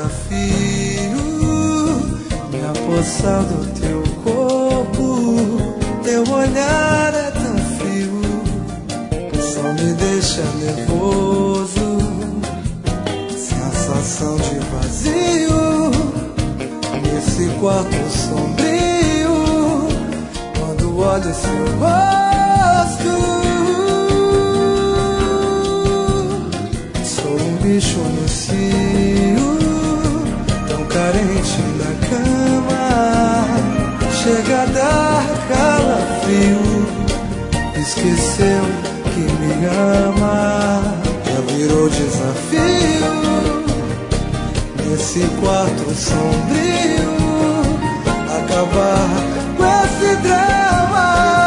desafio, me apossar do teu corpo. Teu olhar é tão frio, só me deixa nervoso. Sensação de vazio nesse quarto sombrio, quando olho seu rosto. Sou um bicho no cio, tão carente na cama. Chega a dar calafrio, esqueceu que me ama. Já virou desafio nesse quarto sombrio, acabar com esse drama.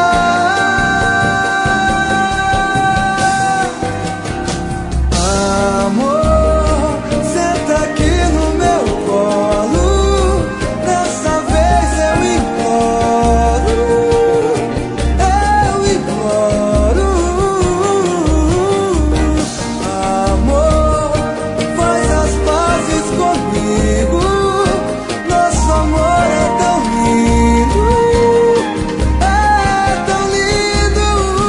Amor, senta aqui no meu colo, dessa vez eu imploro, eu imploro. Amor, faz as pazes comigo, nosso amor é tão lindo, é tão lindo.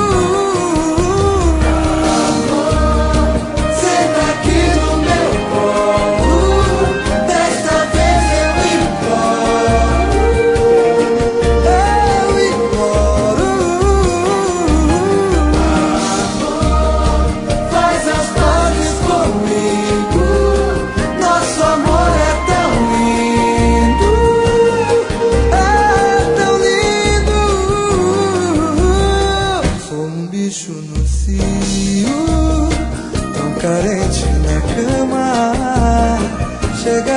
Amor, senta aqui no meu colo, desta vez eu imploro, eu imploro. Amor, faz as pazes comigo, nosso amor é tão lindo, é tão lindo. Sou um bicho no cio, tão carente na cama. Chega